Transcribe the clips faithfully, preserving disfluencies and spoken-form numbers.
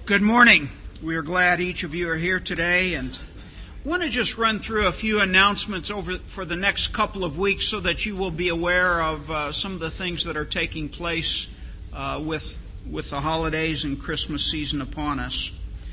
Good morning. We are glad each of you are here today, and want to just run through a few announcements over for the next couple of weeks so that you will be aware of uh, some of the things that are taking place uh, with with the holidays and Christmas season upon us.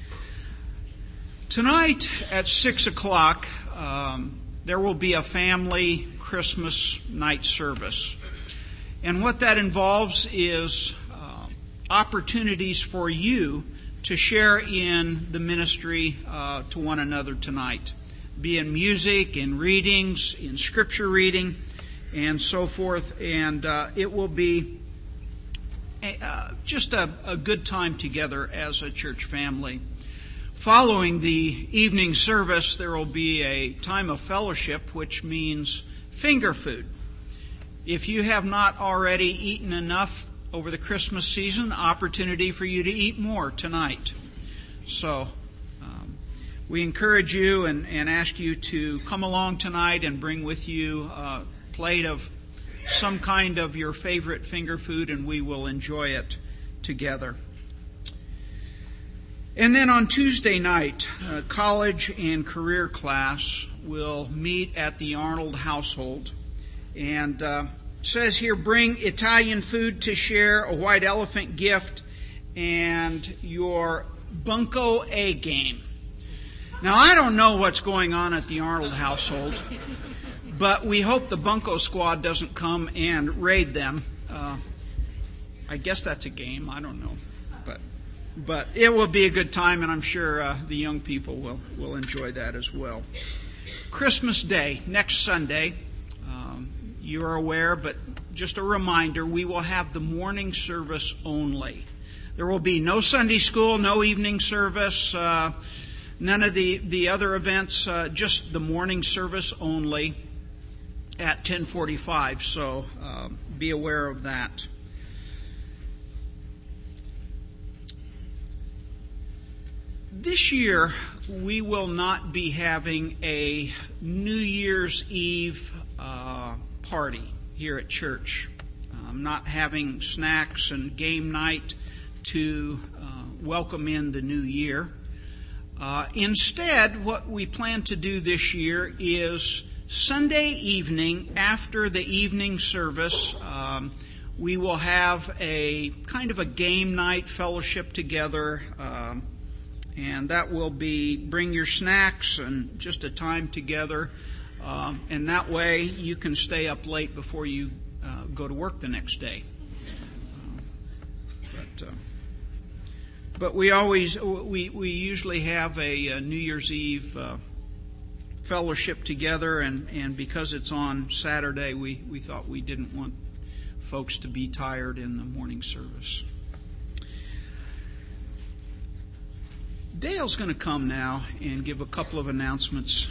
Tonight at six o'clock, um, there will be a family Christmas night service. And what that involves is uh, opportunities for you to share in the ministry uh, to one another tonight, be in music, in readings, in scripture reading, and so forth. And uh, it will be a, uh, just a, a good time together as a church family. Following the evening service, there will be a time of fellowship, which means finger food. If you have not already eaten enough over the Christmas season, opportunity for you to eat more tonight. So um, we encourage you and, and ask you to come along tonight and bring with you a plate of some kind of your favorite finger food, and we will enjoy it together. And then on Tuesday night, uh, college and career class will meet at the Arnold household. And uh, it says here, bring Italian food to share, a white elephant gift, and your Bunko A game. Now, I don't know what's going on at the Arnold household, but we hope the Bunko squad doesn't come and raid them. Uh, I guess that's a game. I don't know. But but it will be a good time, and I'm sure uh, the young people will, will enjoy that as well. Christmas Day, next Sunday. You are aware, but just a reminder, we will have the morning service only. There will be no Sunday school, no evening service, uh, none of the, the other events, uh, just the morning service only at ten forty-five. So um, be aware of that. This year, we will not be having a New Year's Eve uh party here at church. Um, not having snacks and game night to uh, welcome in the new year. Uh, instead, what we plan to do this year is Sunday evening, after the evening service, um, we will have a kind of a game night fellowship together, um, and that will be bring your snacks and just a time together. Um, and that way you can stay up late before you uh, go to work the next day. Um, but uh, but we always we we usually have a, a New Year's Eve uh, fellowship together, and, and because it's on Saturday, we, we thought we didn't want folks to be tired in the morning service. Dale's going to come now and give a couple of announcements.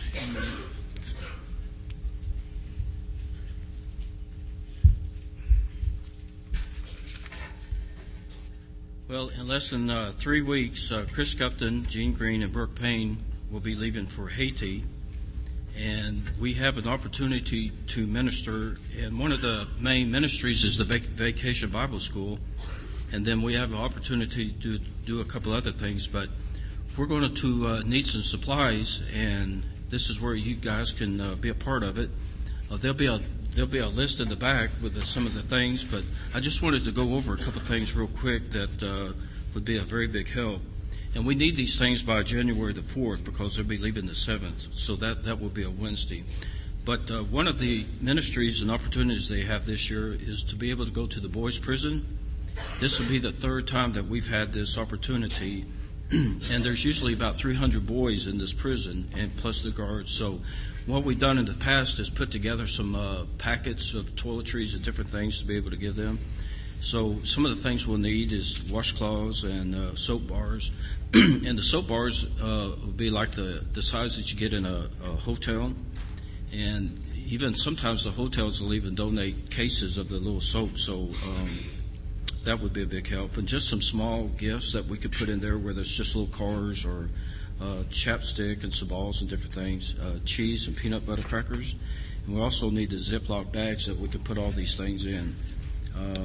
Well, in less than uh, three weeks, uh, Chris Gupton, Gene Green, and Brooke Payne will be leaving for Haiti. And we have an opportunity to minister. And one of the main ministries is the Vac- Vacation Bible School. And then we have an opportunity to do a couple other things. But we're going to uh, need some supplies, and this is where you guys can uh, be a part of it. Uh, there'll be a There'll be a list in the back with the, some of the things, but I just wanted to go over a couple of things real quick that uh, would be a very big help. And we need these things by January the fourth because they'll be leaving the seventh, so that, that will be a Wednesday. But uh, one of the ministries and opportunities they have this year is to be able to go to the boys' prison. This will be the third time that we've had this opportunity, and there's usually about three hundred boys in this prison, and plus the guards. So what we've done in the past is put together some uh, packets of toiletries and different things to be able to give them. So some of the things we'll need is washcloths and uh, soap bars. And the soap bars uh, will be like the, the size that you get in a, a hotel. And even sometimes the hotels will even donate cases of the little soap. So um, that would be a big help. And just some small gifts that we could put in there, whether it's just little cars or Uh, chapstick and some balls and different things, uh, cheese and peanut butter crackers. And we also need the Ziploc bags that we can put all these things in. Um,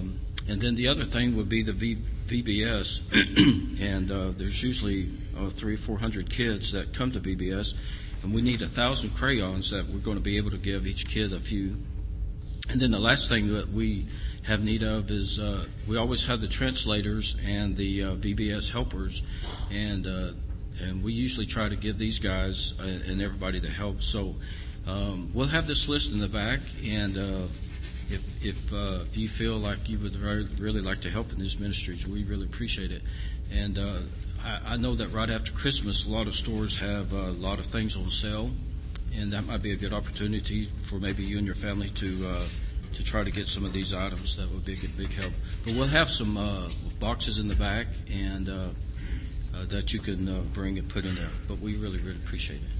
And then the other thing would be the v- VBS, and uh, there's usually uh, three or four hundred kids that come to V B S, and we need a thousand crayons that we're going to be able to give each kid a few. And then the last thing that we have need of is uh, we always have the translators and the uh, V B S helpers, and uh, and we usually try to give these guys uh, and everybody the help. So um, we'll have this list in the back, and uh, if if, uh, if you feel like you would very, really like to help in these ministries, we really appreciate it. And uh, I, I know that right after Christmas, a lot of stores have a lot of things on sale, and that might be a good opportunity for maybe you and your family to uh, to try to get some of these items. That would be a good, big help. But we'll have some uh, boxes in the back, and uh, uh, that you can uh, bring and put in there. But we really, really appreciate it.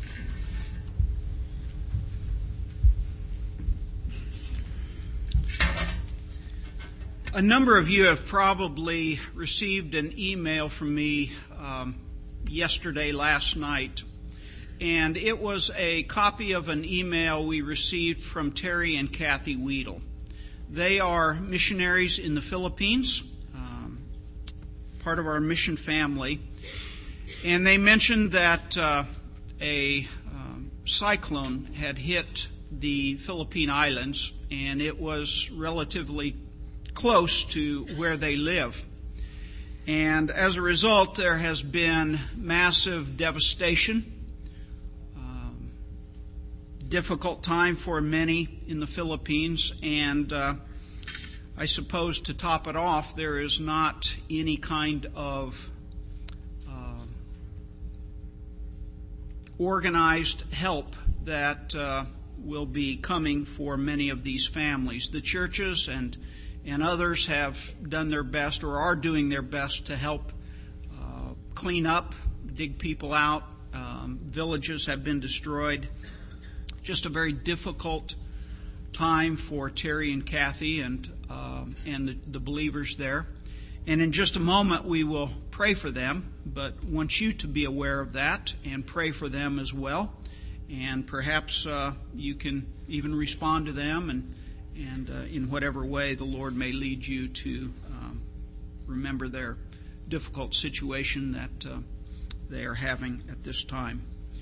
A number of you have probably received an email from me um, yesterday, last night, and it was a copy of an email we received from Terry and Kathy Weedle. They are missionaries in the Philippines, um, part of our mission family, and they mentioned that uh, a um, cyclone had hit the Philippine Islands, and it was relatively close to where they live. And as a result, there has been massive devastation, um, difficult time for many in the Philippines, and uh, I suppose to top it off, there is not any kind of uh, organized help that uh, will be coming for many of these families. The churches and And others have done their best or are doing their best to help uh, clean up, dig people out. Um, villages have been destroyed. Just a very difficult time for Terry and Kathy and uh, and the, the believers there. And in just a moment we will pray for them, but want you to be aware of that and pray for them as well. And perhaps uh, you can even respond to them and And uh, in whatever way the Lord may lead you to um, remember their difficult situation that uh, they are having at this time.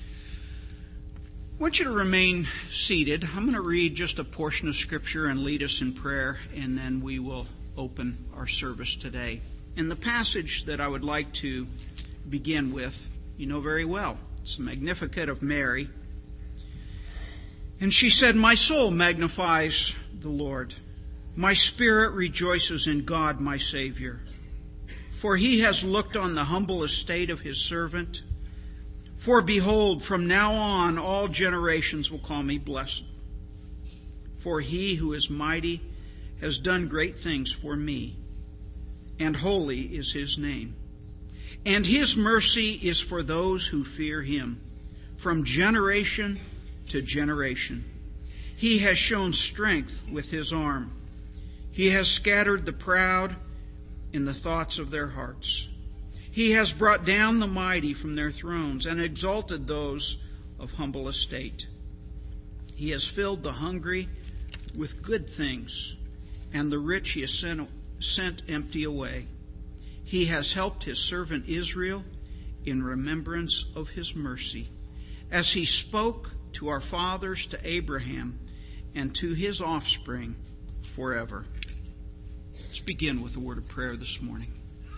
I want you to remain seated. I'm going to read just a portion of Scripture and lead us in prayer, and then we will open our service today. And the passage that I would like to begin with, you know very well. It's the Magnificat of Mary. And she said, "My soul magnifies the Lord. My spirit rejoices in God my Savior. For he has looked on the humble estate of his servant. For behold, from now on all generations will call me blessed. For he who is mighty has done great things for me, and holy is his name. And his mercy is for those who fear him, from generation to generation. He has shown strength with his arm. He has scattered the proud in the thoughts of their hearts. He has brought down the mighty from their thrones and exalted those of humble estate. He has filled the hungry with good things, and the rich he has sent, sent empty away. He has helped his servant Israel in remembrance of his mercy, as he spoke to our fathers, to Abraham, and to his offspring forever." Let's begin with a word of prayer this morning.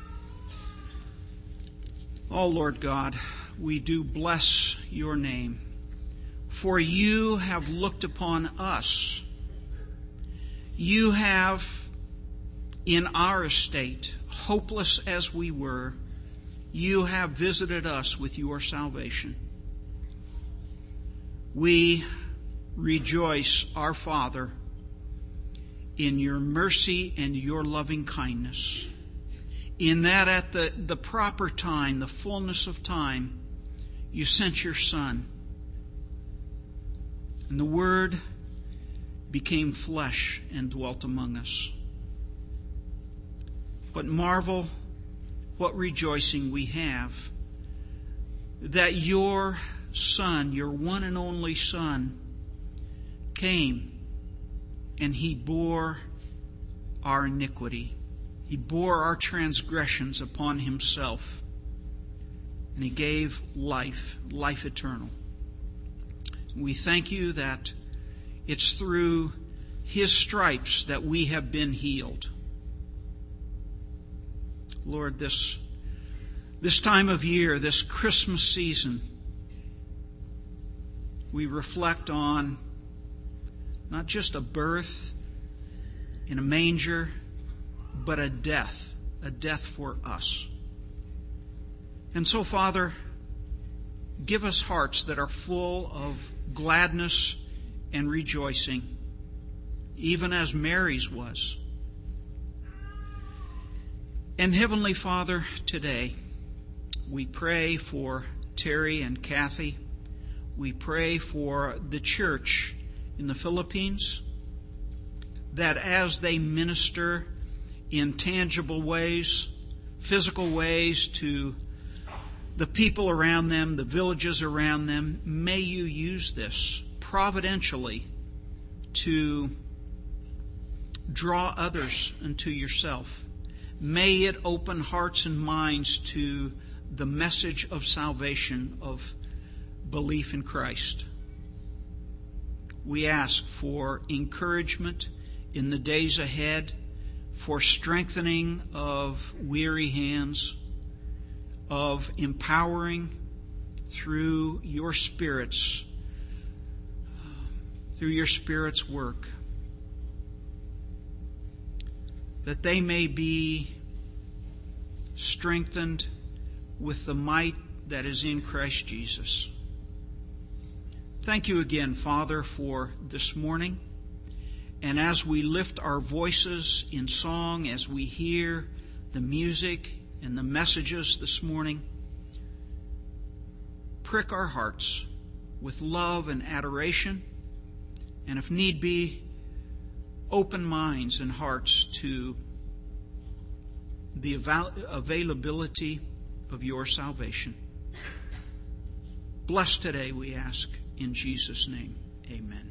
Oh, Lord God, we do bless your name, for you have looked upon us. You have, in our estate, hopeless as we were, you have visited us with your salvation. We rejoice, our Father, in your mercy and your loving kindness, in that at the, the proper time, the fullness of time, you sent your Son. And the Word became flesh and dwelt among us. What marvel, what rejoicing we have that your Son, your one and only Son, came and he bore our iniquity. He bore our transgressions upon himself, and he gave life, life eternal. We thank you that it's through his stripes that we have been healed. Lord, this, this time of year, this Christmas season, we reflect on not just a birth in a manger, but a death, a death for us. And so, Father, give us hearts that are full of gladness and rejoicing, even as Mary's was. And Heavenly Father, today we pray for Terry and Kathy. We pray for the church in the Philippines, that as they minister in tangible ways, physical ways to the people around them, the villages around them, may you use this providentially to draw others unto yourself. May it open hearts and minds to the message of salvation, of belief in Christ. We ask for encouragement in the days ahead, for strengthening of weary hands, of empowering through your Spirit's, through your Spirit's work, that they may be strengthened with the might that is in Christ Jesus. Thank you again, Father, for this morning. And as we lift our voices in song, as we hear the music and the messages this morning, prick our hearts with love and adoration, and if need be, open minds and hearts to the avail- availability of your salvation. Bless today, we ask, in Jesus' name. Amen.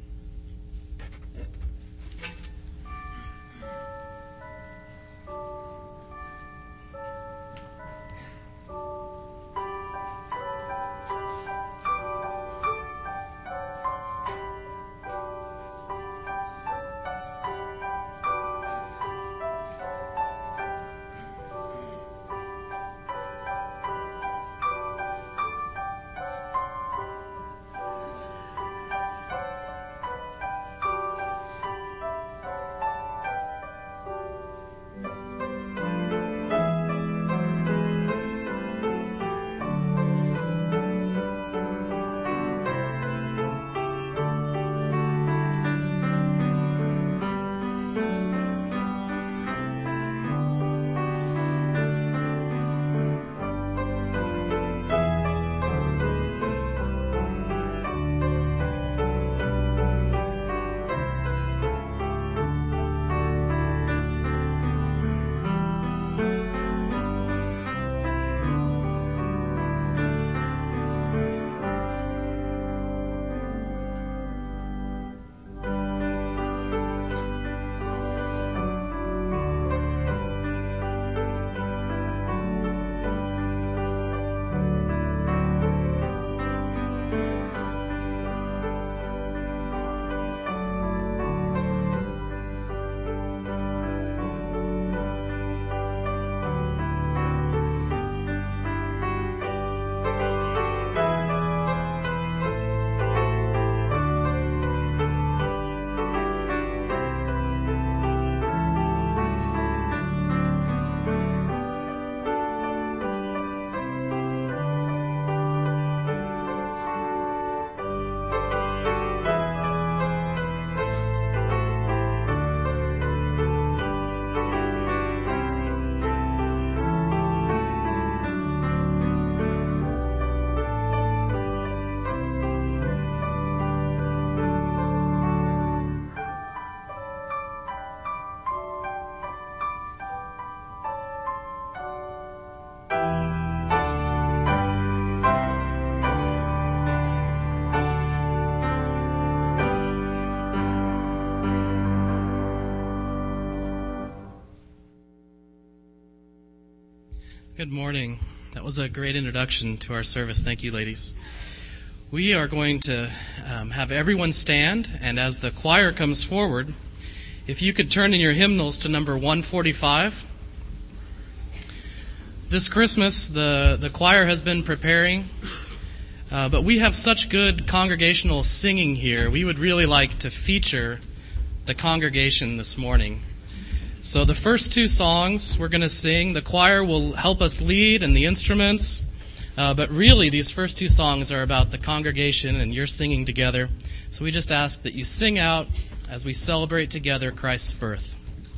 Good morning. That was a great introduction to our service. Thank you, ladies. We are going to um, have everyone stand, and as the choir comes forward, if you could turn in your hymnals to number one forty-five. This Christmas, the, the choir has been preparing, uh, but we have such good congregational singing here. We would really like to feature the congregation this morning. So the first two songs we're going to sing, the choir will help us lead and the instruments, uh, but really these first two songs are about the congregation and you're singing together. So we just ask that you sing out as we celebrate together Christ's birth.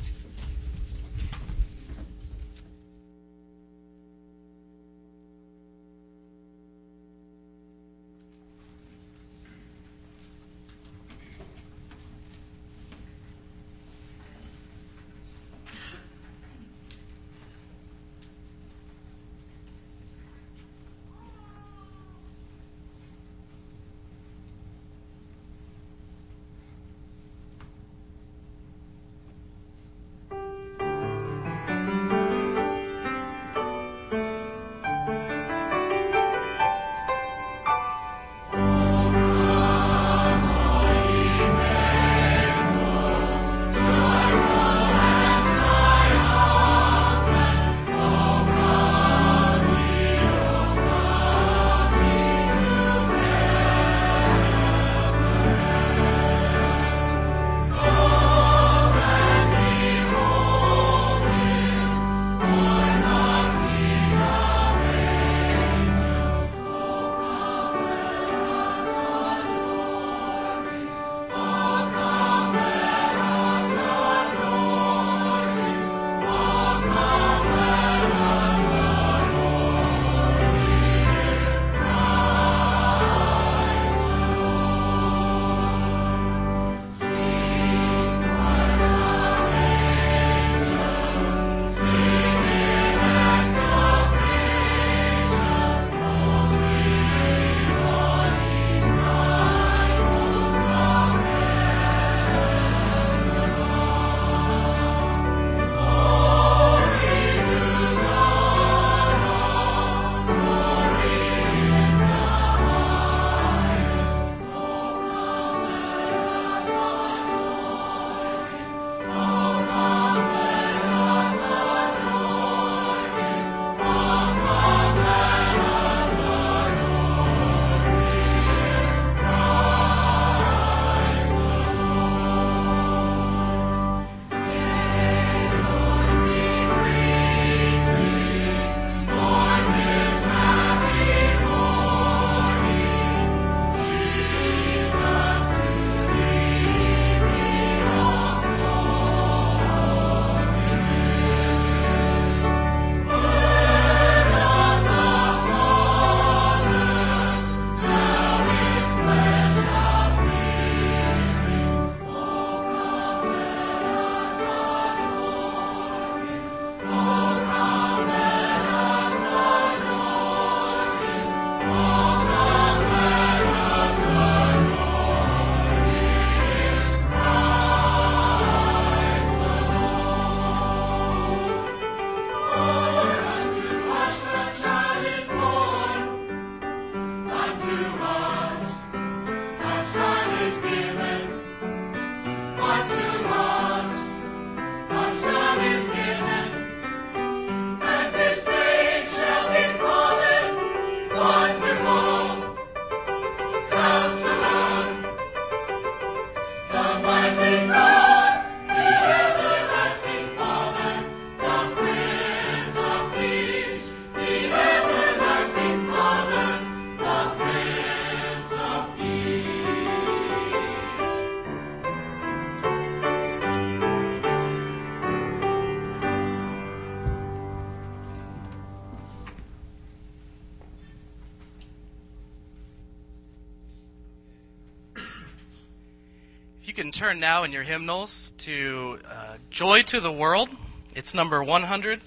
You can turn now in your hymnals to uh, Joy to the World. It's number one hundred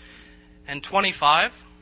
twenty-five.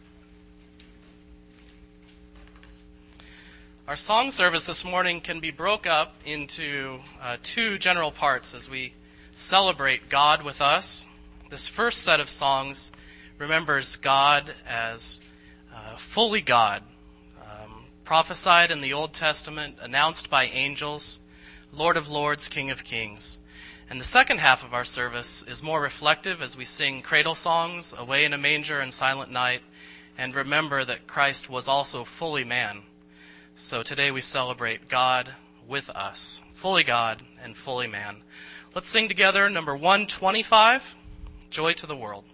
Our song service this morning can be broke up into uh, two general parts as we celebrate God with us. This first set of songs remembers God as uh, fully God, um, prophesied in the Old Testament, announced by angels, Lord of Lords, King of Kings. And the second half of our service is more reflective as we sing cradle songs, Away in a Manger and Silent Night, and remember that Christ was also fully man. So today we celebrate God with us, fully God and fully man. Let's sing together number one twenty-five, Joy to the World.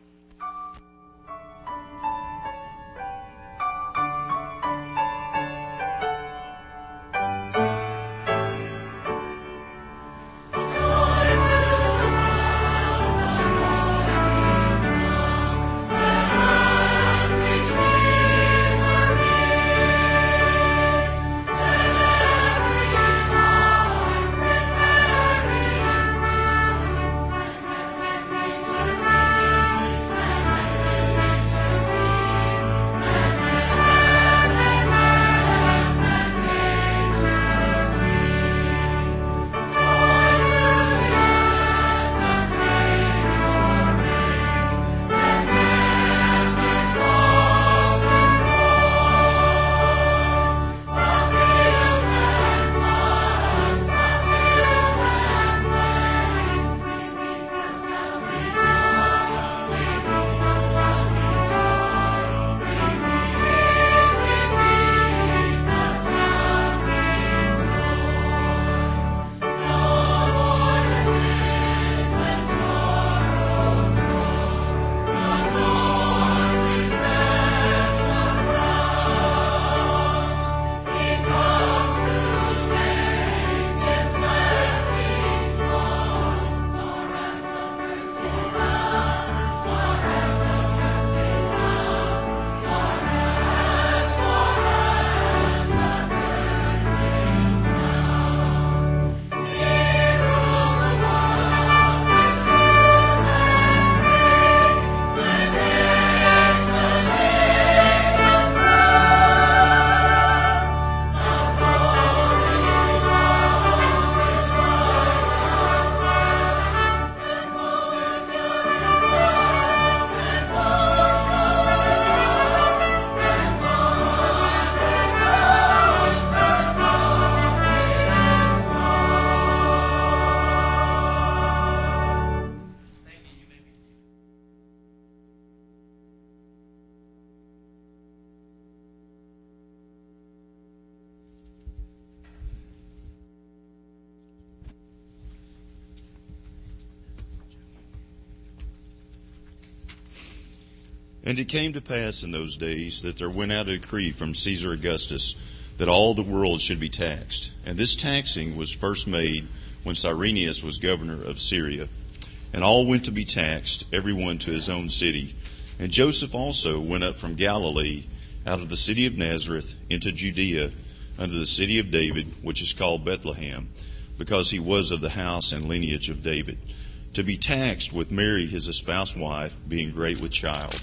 And it came to pass in those days that there went out a decree from Caesar Augustus that all the world should be taxed. And this taxing was first made when Cyrenius was governor of Syria. And all went to be taxed, every one to his own city. And Joseph also went up from Galilee, out of the city of Nazareth, into Judea, unto the city of David, which is called Bethlehem, because he was of the house and lineage of David, to be taxed with Mary his espoused wife, being great with child.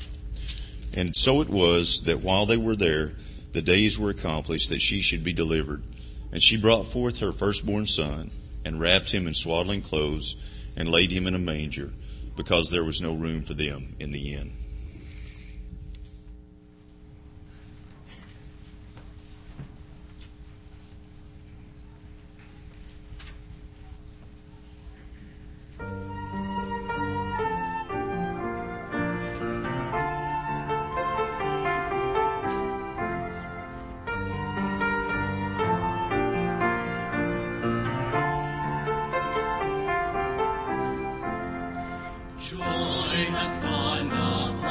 And so it was that while they were there, the days were accomplished that she should be delivered. And she brought forth her firstborn son, and wrapped him in swaddling clothes, and laid him in a manger, because there was no room for them in the inn. Joy has dawned upon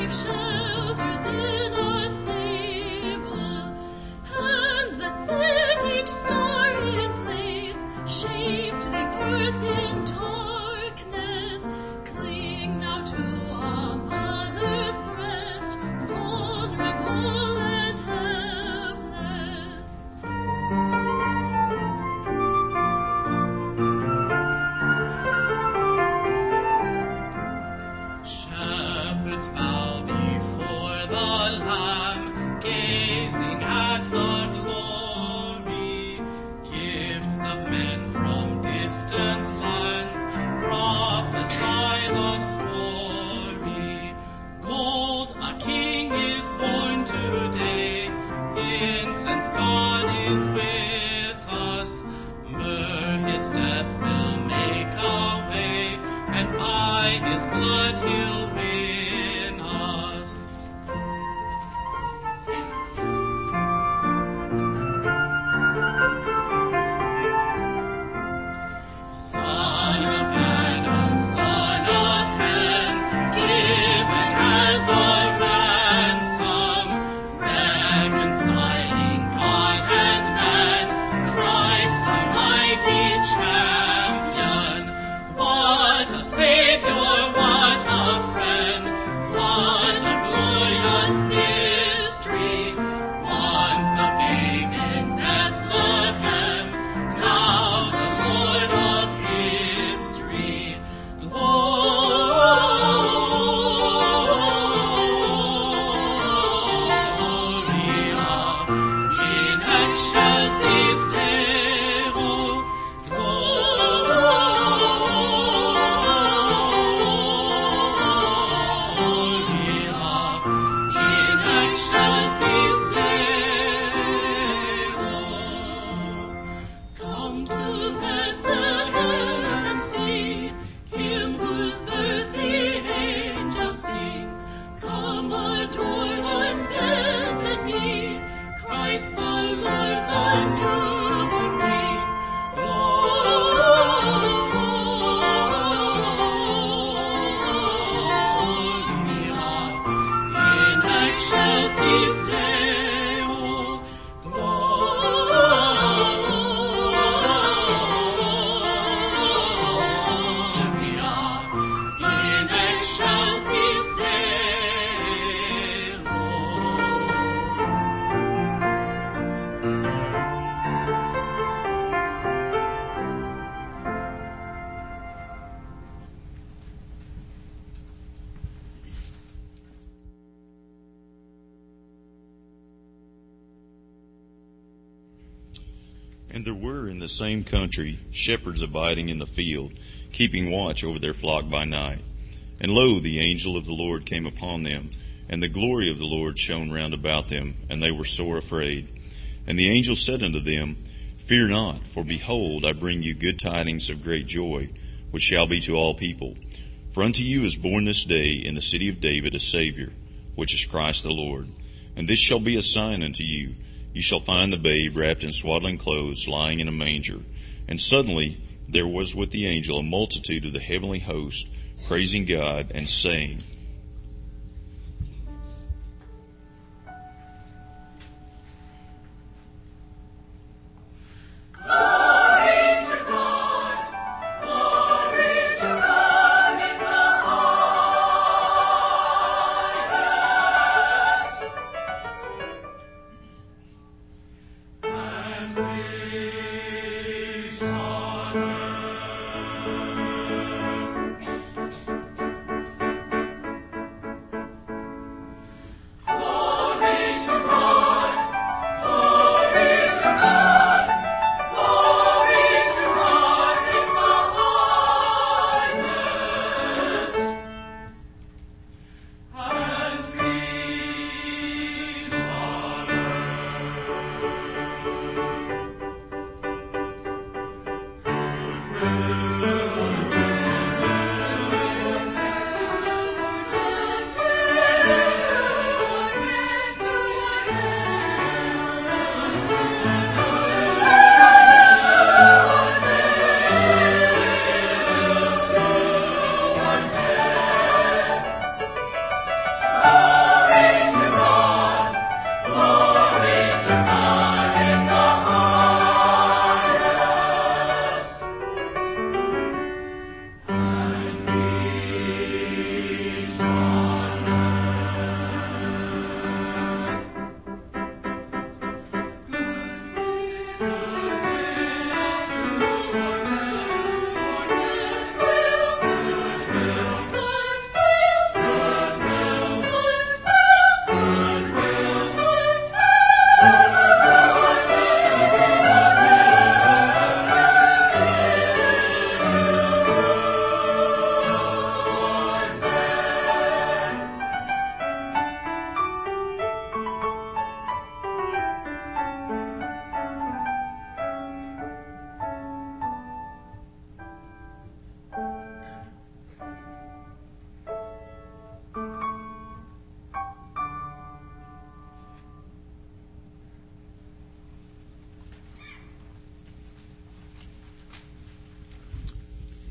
And there were in the same country shepherds abiding in the field, keeping watch over their flock by night. And lo, the angel of the Lord came upon them, and the glory of the Lord shone round about them, and they were sore afraid. And the angel said unto them, Fear not, for behold, I bring you good tidings of great joy, which shall be to all people. For unto you is born this day in the city of David a Savior, which is Christ the Lord. And this shall be a sign unto you. You shall find the babe wrapped in swaddling clothes, lying in a manger. And suddenly there was with the angel a multitude of the heavenly host, praising God and saying,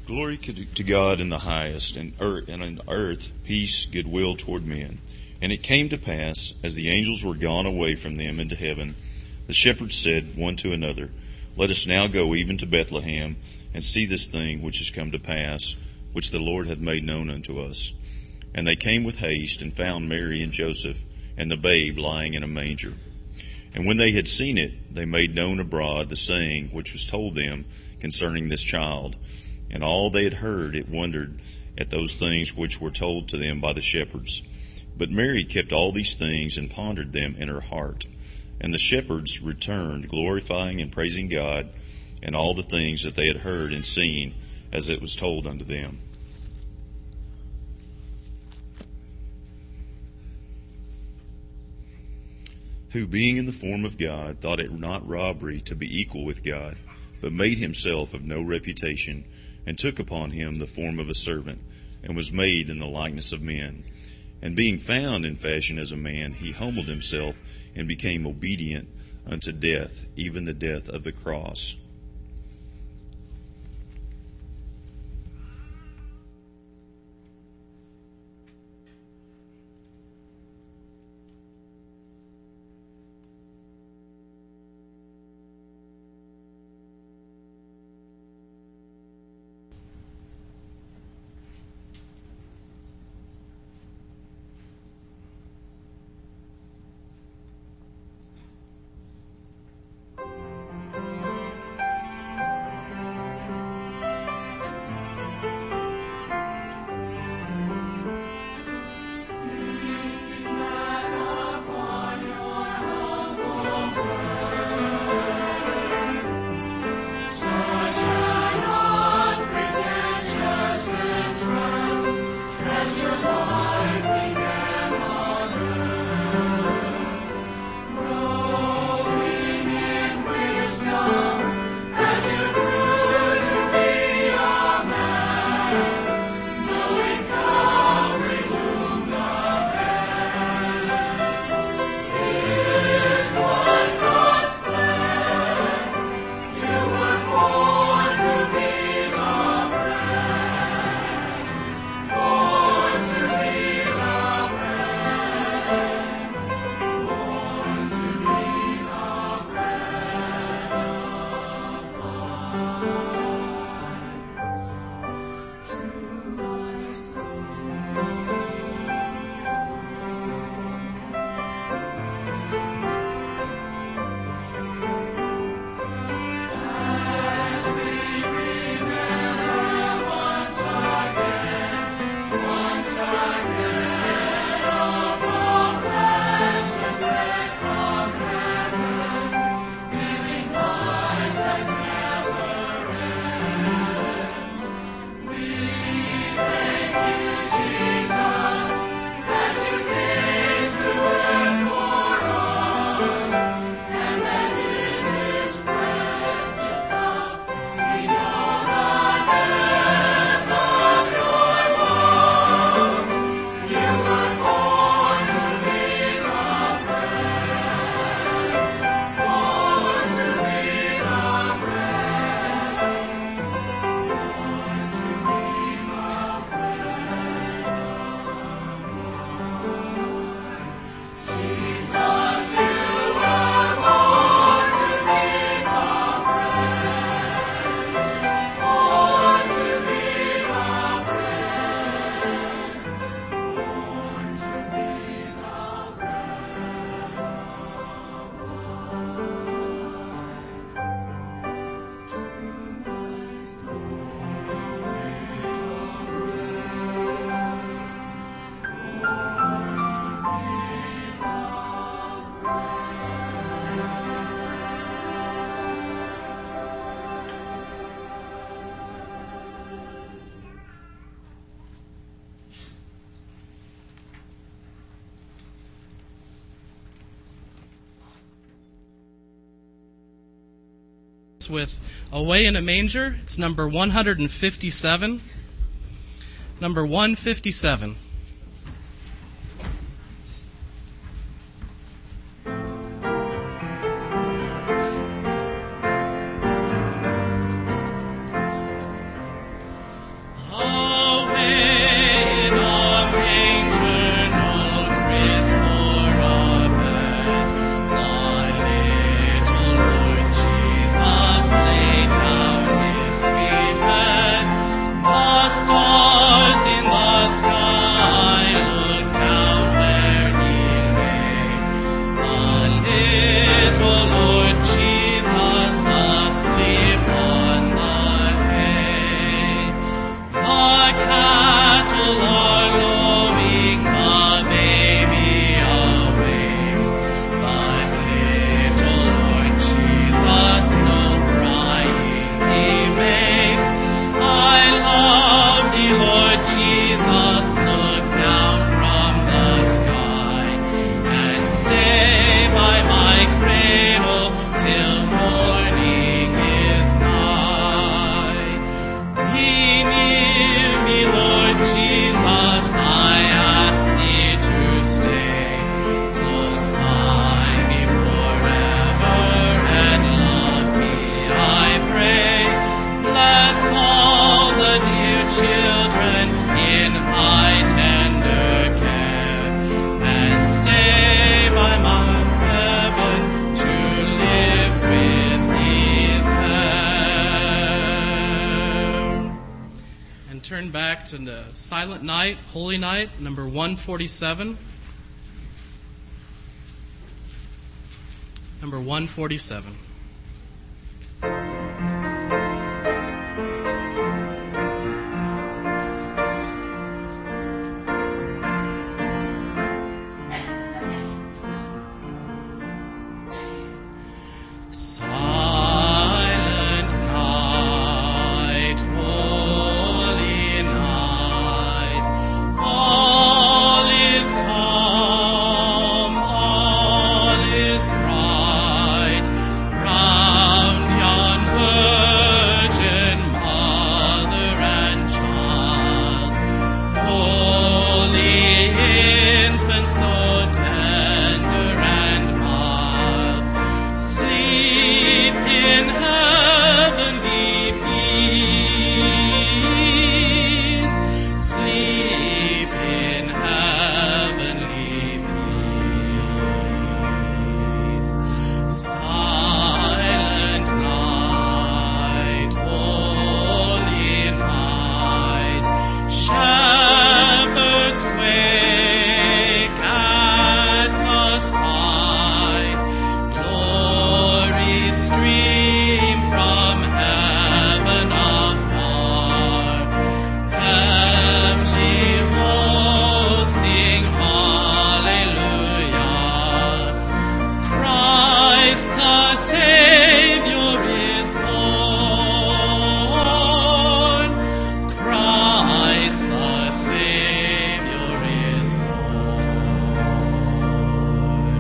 Glory to God in the highest, and on earth peace, goodwill toward men. And it came to pass, as the angels were gone away from them into heaven, the shepherds said one to another, Let us now go even to Bethlehem, and see this thing which is come to pass, which the Lord hath made known unto us. And they came with haste, and found Mary and Joseph, and the babe lying in a manger. And when they had seen it, they made known abroad the saying which was told them concerning this child. And all they had heard, it wondered at those things which were told to them by the shepherds. But Mary kept all these things and pondered them in her heart. And the shepherds returned, glorifying and praising God, and all the things that they had heard and seen, as it was told unto them. Who, being in the form of God, thought it not robbery to be equal with God, but made himself of no reputation, and took upon him the form of a servant, and was made in the likeness of men. And being found in fashion as a man, he humbled himself, and became obedient unto death, even the death of the cross. With Away in a Manger. It's number one hundred fifty-seven. Number one fifty-seven. Jesus, look down from the sky and stay by my cradle till morning is nigh. Be near me, Lord Jesus, I ask thee to stay close by me forever and love me, I pray. Bless all the dear children in thy tender care, and stay by my heaven to live with thee there. And turn back to the Silent Night, Holy Night, number one forty-seven. Number one forty-seven. Silent night, holy night, all is calm, all is bright, round yon virgin mother and child, holy infant so tender and mild, sleep in heavenly peace, sleep in heavenly peace. Silent night, holy night, shepherds quake at the sight, glory stream from heaven afar, heavenly hosts sing hallelujah, Christ the Savior is born, Christ the Savior is born.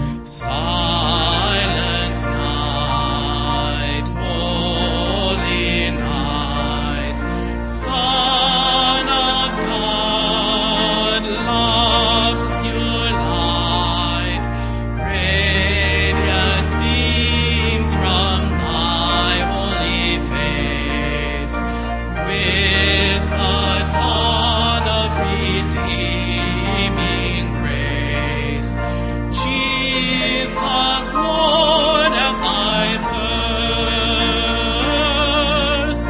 Silent night, holy night, Son of God, love's pure light, radiant beams from thy holy face, with the dawn of redeeming grace. Jesus, Lord, at thy birth,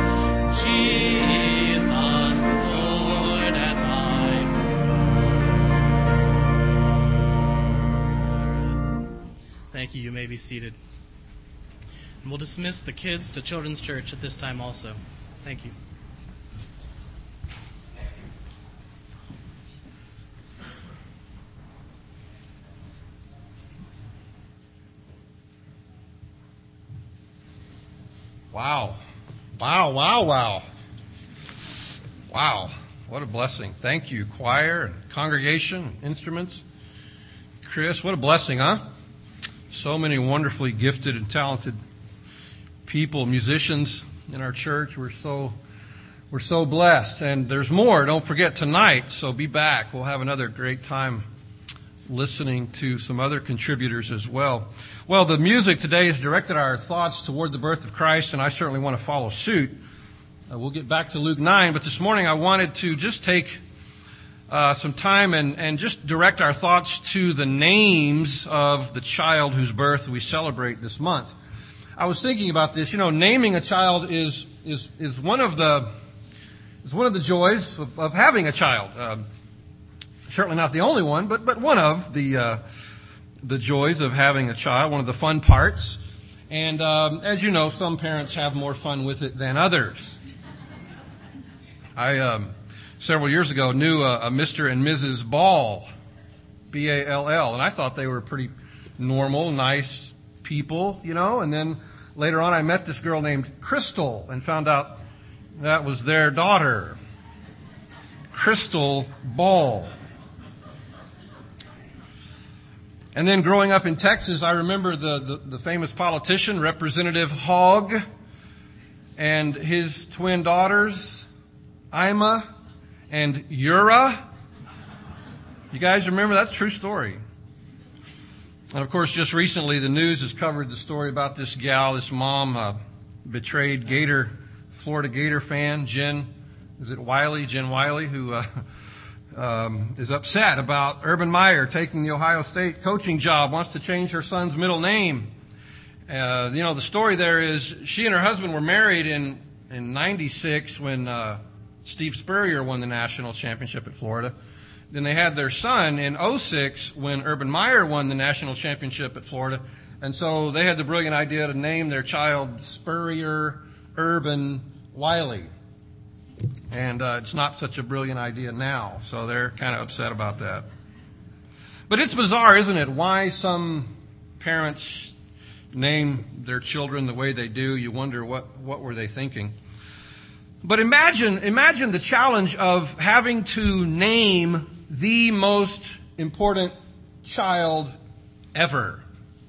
Jesus, Lord, at thy birth. Thank you. You may be seated. And we'll dismiss the kids to Children's Church at this time also. Thank you. Wow. Wow, wow, wow. Wow. What a blessing. Thank you, choir and congregation, instruments. Chris, what a blessing, huh? So many wonderfully gifted and talented people, musicians in our church. We're so we're so blessed. And there's more. Don't forget tonight, so be back. We'll have another great time listening to some other contributors as well. Well, the music today has directed our thoughts toward the birth of Christ, and I certainly want to follow suit. Uh, we'll get back to Luke nine, but this morning I wanted to just take uh, some time and, and just direct our thoughts to the names of the child whose birth we celebrate this month. I was thinking about this. You know, naming a child is is is one of the is one of the joys of, of having a child. Uh, certainly not the only one, but but one of the uh, the joys of having a child. One of the fun parts. And um, as you know, some parents have more fun with it than others. I um, several years ago knew a, a Mister and Missus Ball, B A L L, and I thought they were pretty normal, nice people, you know. And then later on, I met this girl named Crystal and found out that was their daughter, crystal ball. And then growing up in Texas, I remember the, the, the famous politician, Representative Hogg, and his twin daughters, Ima and Ura. You guys remember? That's a true story. And of course, just recently, the news has covered the story about this gal, this mom, uh, betrayed Gator, Florida Gator fan, Jen, is it Wiley, Jen Wiley, who uh, um, is upset about Urban Meyer taking the Ohio State coaching job, wants to change her son's middle name. Uh, you know, the story there is she and her husband were married in, in ninety-six when uh, Steve Spurrier won the national championship at Florida. Then they had their son in oh six when Urban Meyer won the national championship at Florida. And so they had the brilliant idea to name their child Spurrier Urban Wiley. And uh, it's not such a brilliant idea now, so they're kind of upset about that. But it's bizarre, isn't it, why some parents name their children the way they do. You wonder what, what were they thinking. But imagine, imagine the challenge of having to name the most important child ever.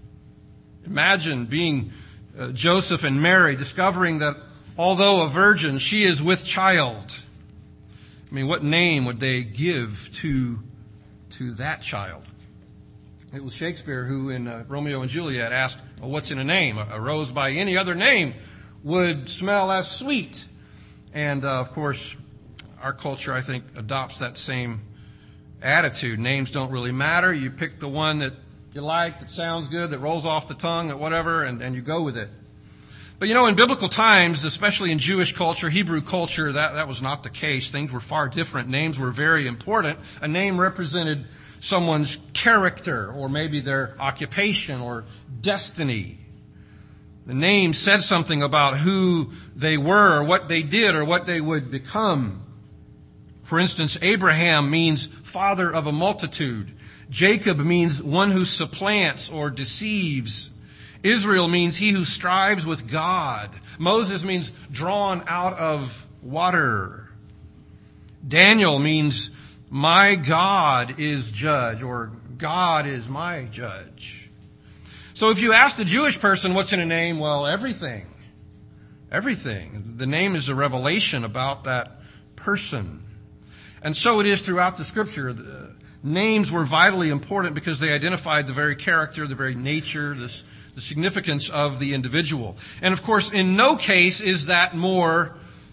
Imagine being uh, Joseph and Mary, discovering that although a virgin, she is with child. I mean, what name would they give to, to that child? It was Shakespeare who, in uh, Romeo and Juliet, asked, well, what's in a name? A, a rose by any other name would smell as sweet. And, uh, of course, our culture, I think, adopts that same attitude. Names don't really matter. You pick the one that you like, that sounds good, that rolls off the tongue, or whatever, and, and you go with it. But, you know, in biblical times, especially in Jewish culture, Hebrew culture, that, that was not the case. Things were far different. Names were very important. A name represented someone's character, or maybe their occupation or destiny. The name said something about who they were, or what they did, or what they would become. For instance, Abraham means father of a multitude. Jacob means one who supplants or deceives. Israel means he who strives with God. Moses means drawn out of water. Daniel means my God is judge, or God is my judge. So if you ask a Jewish person what's in a name, well, everything. Everything. The name is a revelation about that person. And so it is throughout the Scripture. The names were vitally important because they identified the very character, the very nature, this, the significance of the individual. And of course, in no case is that more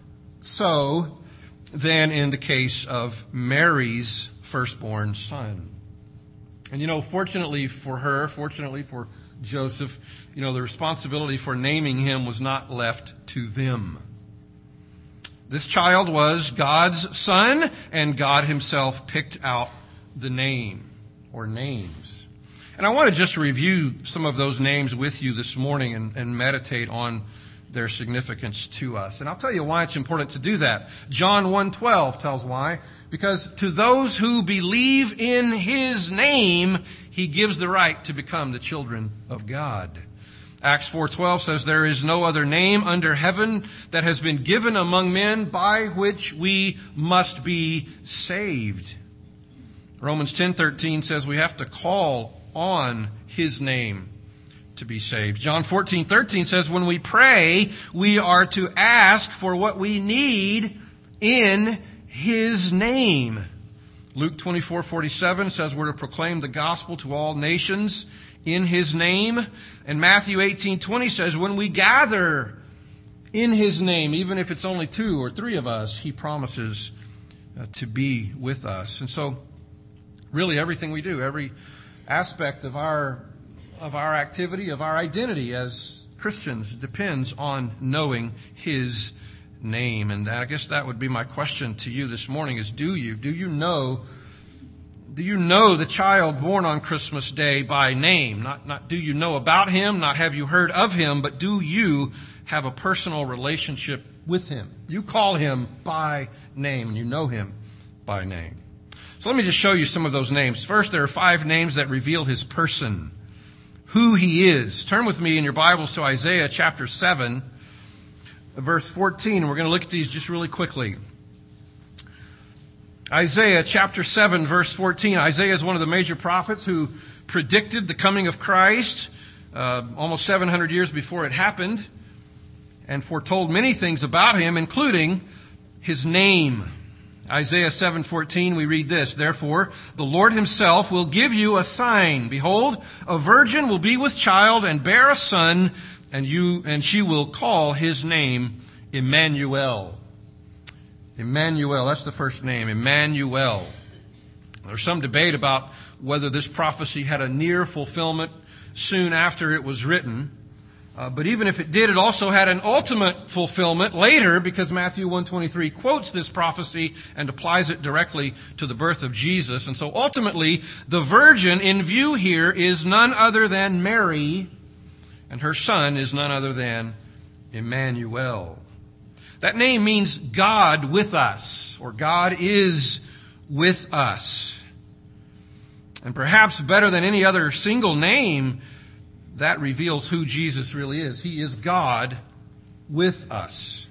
so than in the case of Mary's firstborn son. And you know, fortunately for her, fortunately for Joseph, you know, the responsibility for naming him was not left to them. This child was God's son, and God himself picked out the name or names. And I want to just review some of those names with you this morning and, and meditate on their significance to us. And I'll tell you why it's important to do that. John one twelve tells why. Because to those who believe in his name, he gives the right to become the children of God. Acts four twelve says, there is no other name under heaven that has been given among men by which we must be saved. Romans ten thirteen says we have to call on his name to be saved. John fourteen thirteen says when we pray, we are to ask for what we need in his name. Luke twenty-four forty-seven says we're to proclaim the gospel to all nations in his name. And Matthew eighteen twenty says when we gather in his name, even if it's only two or three of us, he promises uh, to be with us. And so really everything we do, every aspect of our of our activity, of our identity as Christians depends on knowing his name. And I guess that would be my question to you this morning is, do you? Do you know, do you know the child born on Christmas Day by name? Not, not do you know about him, not have you heard of him, but do you have a personal relationship with him? You call him by name and you know him by name. So let me just show you some of those names. First, there are five names that reveal his person, who he is. Turn with me in your Bibles to Isaiah chapter seven, verse fourteen. And we're going to look at these just really quickly. Isaiah chapter seven, verse fourteen. Isaiah is one of the major prophets who predicted the coming of Christ uh, almost seven hundred years before it happened, and foretold many things about him, including his name. Isaiah seven fourteen, we read this, "Therefore, the Lord himself will give you a sign. Behold, a virgin will be with child and bear a son, and you and she will call his name Emmanuel." Emmanuel, that's the first name, Emmanuel. There's some debate about whether this prophecy had a near fulfillment soon after it was written. Uh, but even if it did, it also had an ultimate fulfillment later, because Matthew one twenty-three quotes this prophecy and applies it directly to the birth of Jesus. And so ultimately, the virgin in view here is none other than Mary, and her son is none other than Emmanuel. That name means God with us, or God is with us. And perhaps better than any other single name, that reveals who Jesus really is. He is God with us.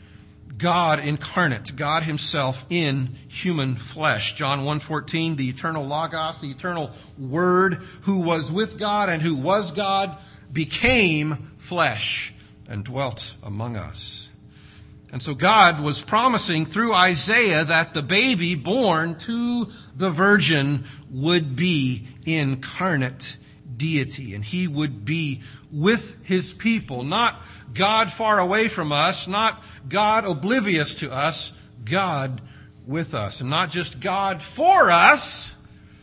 God incarnate, God himself in human flesh. John one fourteen, the eternal Logos, the eternal Word, who was with God and who was God, became flesh and dwelt among us. And so God was promising through Isaiah that the baby born to the virgin would be incarnate deity, and he would be with his people, not God far away from us, not God oblivious to us, God with us. And not just God for us,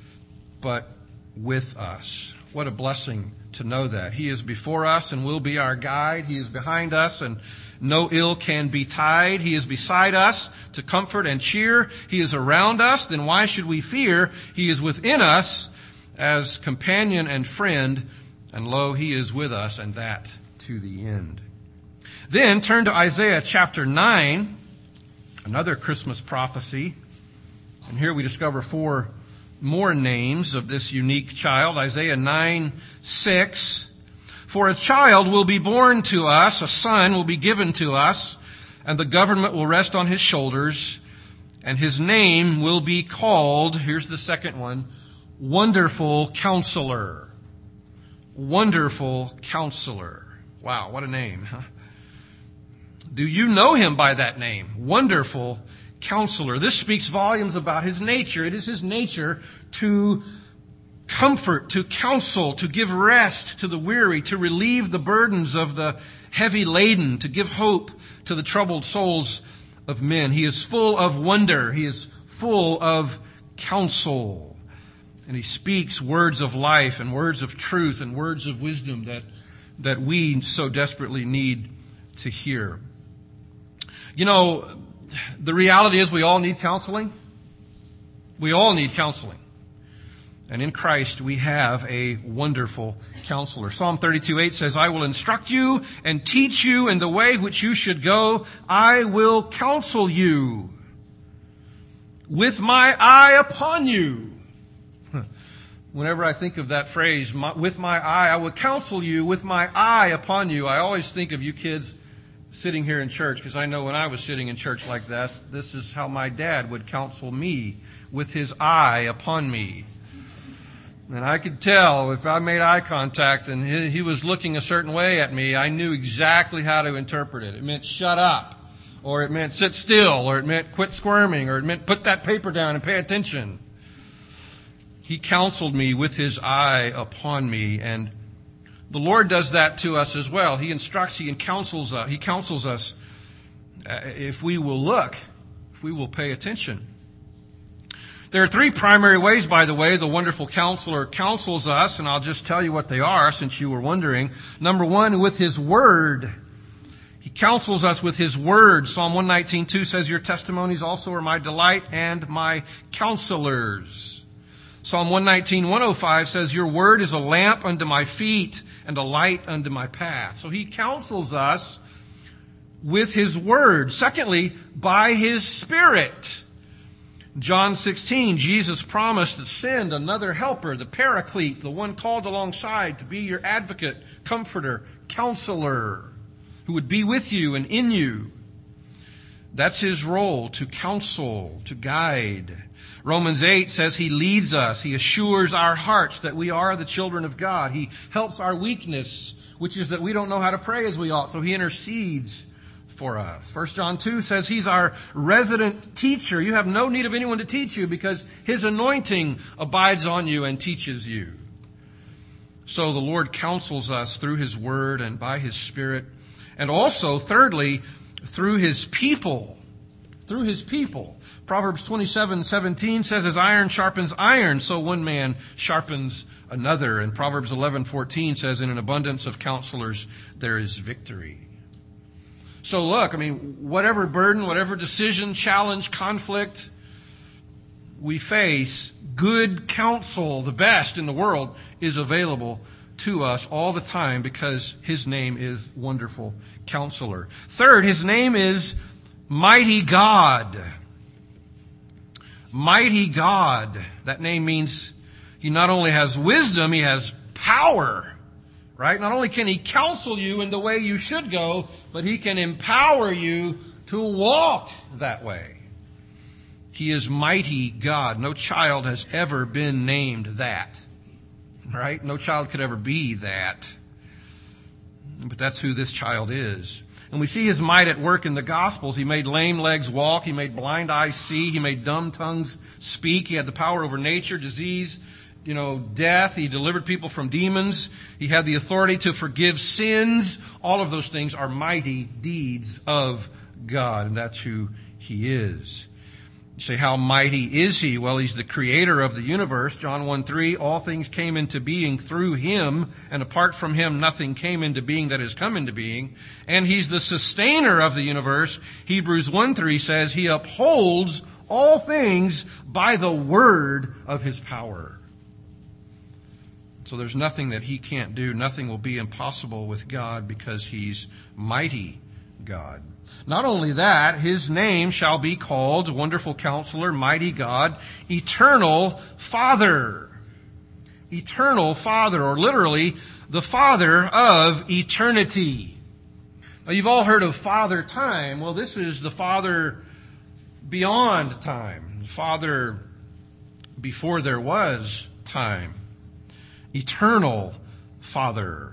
but with us. What a blessing to know that. He is before us and will be our guide. He is behind us and no ill can betide. He is beside us to comfort and cheer. He is around us. Then why should we fear? He is within us as companion and friend. And lo, he is with us, and that to the end. Then turn to Isaiah chapter nine, another Christmas prophecy. And here we discover four more names of this unique child. Isaiah nine six. "For a child will be born to us, a son will be given to us, and the government will rest on his shoulders, and his name will be called," here's the second one, "Wonderful Counselor." Wonderful Counselor. Wow, what a name, huh? Do you know him by that name? Wonderful Counselor. This speaks volumes about his nature. It is his nature to comfort, to counsel, to give rest to the weary, to relieve the burdens of the heavy laden, to give hope to the troubled souls of men. He is full of wonder. He is full of counsel. And he speaks words of life and words of truth and words of wisdom that, that we so desperately need to hear. You know, the reality is we all need counseling. We all need counseling. And in Christ we have a wonderful counselor. Psalm thirty-two eight says, "I will instruct you and teach you in the way which you should go. I will counsel you with my eye upon you." Whenever I think of that phrase, with my eye, I will counsel you with my eye upon you, I always think of you kids sitting here in church, because I know when I was sitting in church like this, this is how my dad would counsel me, with his eye upon me. And I could tell if I made eye contact and he was looking a certain way at me, I knew exactly how to interpret it. It meant shut up, or it meant sit still, or it meant quit squirming, or it meant put that paper down and pay attention. He counseled me with his eye upon me, and the Lord does that to us as well. He instructs, he counsels us, he counsels us if we will look, if we will pay attention. There are three primary ways, by the way, the wonderful counselor counsels us, and I'll just tell you what they are since you were wondering. Number one, with his word. He counsels us with his word. Psalm one nineteen two says, "Your testimonies also are my delight and my counselors." Psalm one nineteen one oh five says, "Your word is a lamp unto my feet and a light unto my path." So he counsels us with his word. Secondly, by his Spirit. John sixteen, Jesus promised to send another helper, the Paraclete, the one called alongside to be your advocate, comforter, counselor, who would be with you and in you. That's his role, to counsel, to guide. Romans eight says he leads us. He assures our hearts that we are the children of God. He helps our weakness, which is that we don't know how to pray as we ought, so he intercedes for us. First John two says he's our resident teacher. You have no need of anyone to teach you because his anointing abides on you and teaches you. So the Lord counsels us through his word and by his Spirit. And also, thirdly, through his people. Through his people. Proverbs twenty-seven seventeen says, as iron sharpens iron, so one man sharpens another. And Proverbs eleven fourteen says, in an abundance of counselors, there is victory. So look, I mean, whatever burden, whatever decision, challenge, conflict we face, good counsel, the best in the world, is available to us all the time because his name is Wonderful Counselor. Third, his name is Mighty God. Mighty God. That name means he not only has wisdom, he has power. Right? Not only can he counsel you in the way you should go, but he can empower you to walk that way. He is Mighty God. No child has ever been named that. Right? No child could ever be that. But that's who this child is. And we see his might at work in the Gospels. He made lame legs walk. He made blind eyes see. He made dumb tongues speak. He had the power over nature, disease, you know, death. He delivered people from demons. He had the authority to forgive sins. All of those things are mighty deeds of God. And that's who he is. You say, how mighty is he? Well, he's the creator of the universe. John one three, all things came into being through him, and apart from him, nothing came into being that has come into being. And he's the sustainer of the universe. Hebrews one three says, he upholds all things by the word of his power. So there's nothing that he can't do. Nothing will be impossible with God because he's mighty God. Not only that, his name shall be called Wonderful Counselor, Mighty God, Eternal Father. Eternal Father, or literally, the Father of eternity. Now, you've all heard of Father Time. Well, this is the Father beyond time. Father before there was time. Eternal Father.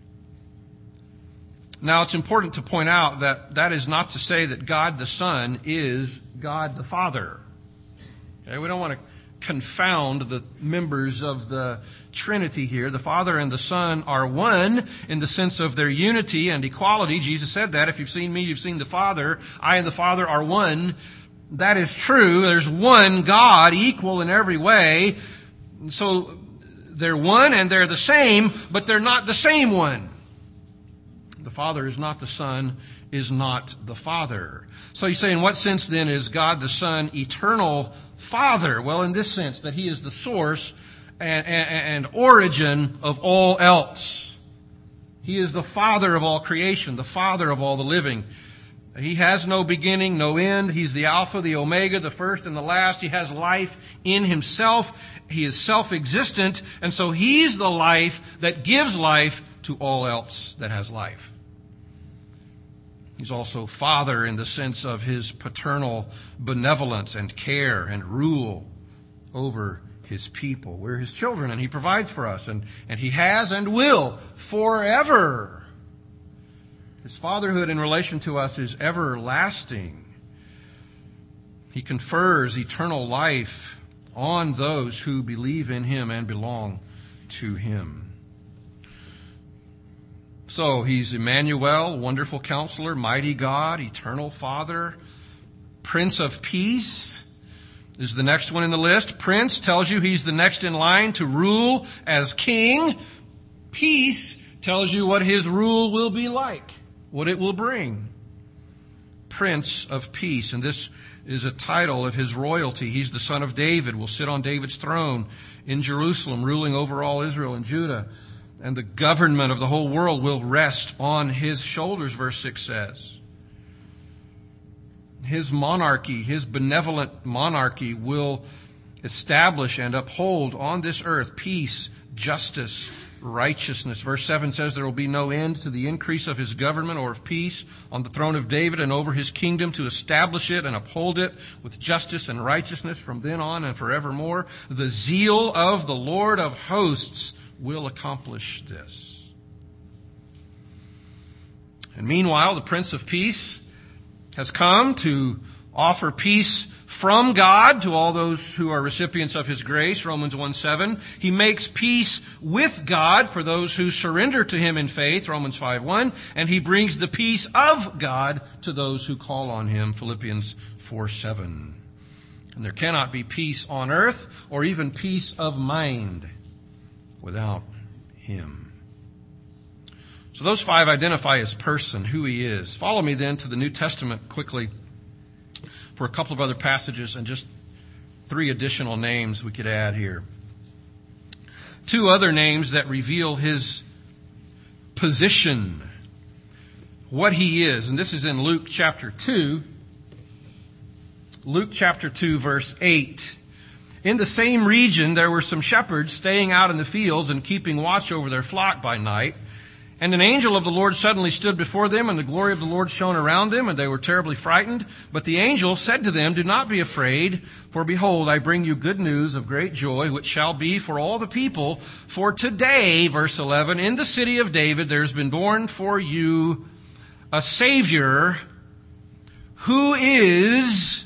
Now, it's important to point out that that is not to say that God the Son is God the Father. Okay, we don't want to confound the members of the Trinity here. The Father and the Son are one in the sense of their unity and equality. Jesus said that. If you've seen me, you've seen the Father. I and the Father are one. That is true. There's one God, equal in every way. So they're one and they're the same, but they're not the same one. The Father is not the Son, is not the Father. So you say, in what sense then is God the Son eternal Father? Well, in this sense, that he is the source and, and, and origin of all else. He is the Father of all creation, the Father of all the living. He has no beginning, no end. He's the Alpha, the Omega, the first and the last. He has life in himself. He is self-existent, and so he's the life that gives life to all else that has life. He's also Father in the sense of his paternal benevolence and care and rule over his people. We're his children, and he provides for us, and, and he has and will forever. His fatherhood in relation to us is everlasting. He confers eternal life on those who believe in him and belong to him. So he's Emmanuel, Wonderful Counselor, Mighty God, Eternal Father, Prince of Peace is the next one in the list. Prince tells you he's the next in line to rule as king. Peace tells you what his rule will be like, what it will bring. Prince of Peace, and this is a title of his royalty. He's the son of David, will sit on David's throne in Jerusalem, ruling over all Israel and Judah. And the government of the whole world will rest on his shoulders, verse six says. His monarchy, his benevolent monarchy will establish and uphold on this earth peace, justice, righteousness. Verse seven says, there will be no end to the increase of his government or of peace on the throne of David and over his kingdom, to establish it and uphold it with justice and righteousness from then on and forevermore. The zeal of the Lord of hosts will accomplish this. And meanwhile, the Prince of Peace has come to offer peace from God to all those who are recipients of his grace, Romans one seven. He makes peace with God for those who surrender to him in faith, Romans five one. And he brings the peace of God to those who call on him, Philippians four seven. And there cannot be peace on earth or even peace of mind without him. So those five identify his person, who he is. Follow me then to the New Testament quickly for a couple of other passages and just three additional names we could add here. Two other names that reveal his position, what he is. And this is in Luke chapter two. Luke chapter two, verse eight. In the same region there were some shepherds staying out in the fields and keeping watch over their flock by night. And an angel of the Lord suddenly stood before them, and the glory of the Lord shone around them, and they were terribly frightened. But the angel said to them, do not be afraid, for behold, I bring you good news of great joy, which shall be for all the people. For today, verse eleven, in the city of David there has been born for you a Savior, who is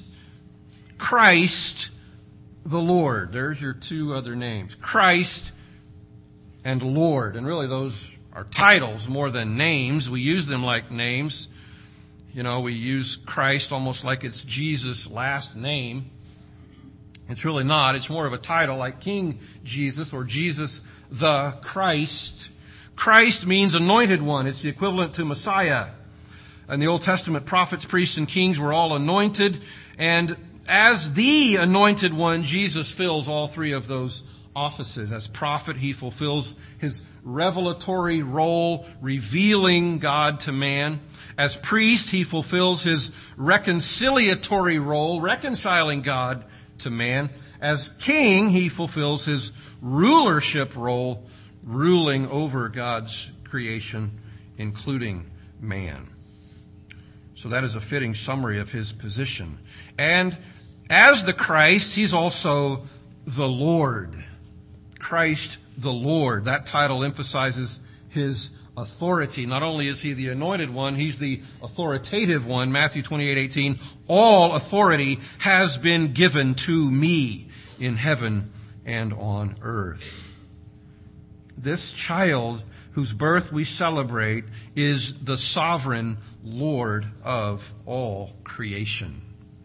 Christ the Lord. There's your two other names, Christ and Lord. And really those are titles more than names. We use them like names. You know, we use Christ almost like it's Jesus' last name. It's really not. It's more of a title like King Jesus or Jesus the Christ. Christ means anointed one. It's the equivalent to Messiah. And the Old Testament prophets, priests, and kings were all anointed. And as the anointed one, Jesus fills all three of those offices. As prophet, he fulfills his revelatory role, revealing God to man. As priest, he fulfills his reconciliatory role, reconciling God to man. As king, he fulfills his rulership role, ruling over God's creation, including man. So that is a fitting summary of his position. And as the Christ, he's also the Lord. Christ the Lord. That title emphasizes his authority. Not only is he the anointed one, he's the authoritative one. Matthew twenty-eight eighteen, all authority has been given to me in heaven and on earth. This child whose birth we celebrate is the sovereign Lord of all creation.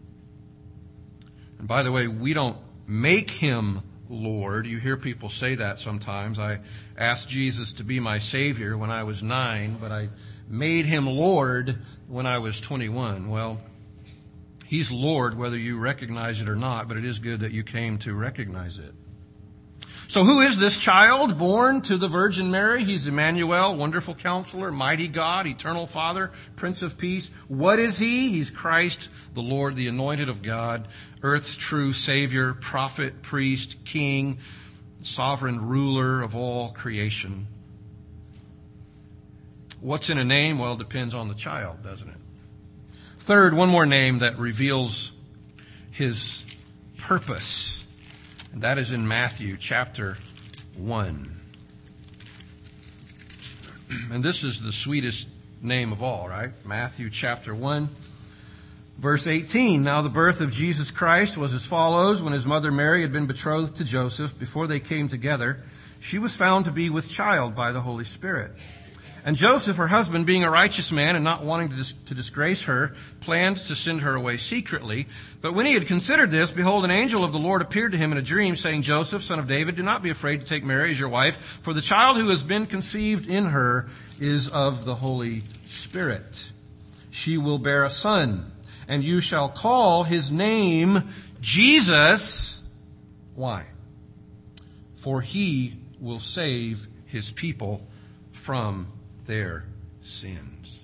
And by the way, we don't make him Lord. You hear people say that sometimes. I asked Jesus to be my Savior when I was nine, but I made him Lord when I was twenty-one. Well, he's Lord whether you recognize it or not, but it is good that you came to recognize it. So who is this child born to the Virgin Mary? He's Emmanuel, Wonderful Counselor, Mighty God, Eternal Father, Prince of Peace. What is he? He's Christ, the Lord, the Anointed of God, earth's true Savior, Prophet, Priest, King, Sovereign Ruler of all creation. What's in a name? Well, it depends on the child, doesn't it? Third, one more name that reveals his purpose. And that is in Matthew chapter one. And this is the sweetest name of all, right? Matthew chapter one, verse eighteen. Now the birth of Jesus Christ was as follows. When his mother Mary had been betrothed to Joseph, before they came together, she was found to be with child by the Holy Spirit. And Joseph, her husband, being a righteous man and not wanting to, dis- to disgrace her, planned to send her away secretly. But when he had considered this, behold, an angel of the Lord appeared to him in a dream, saying, Joseph, son of David, do not be afraid to take Mary as your wife, for the child who has been conceived in her is of the Holy Spirit. She will bear a son, and you shall call his name Jesus. Why? For he will save his people from their sins.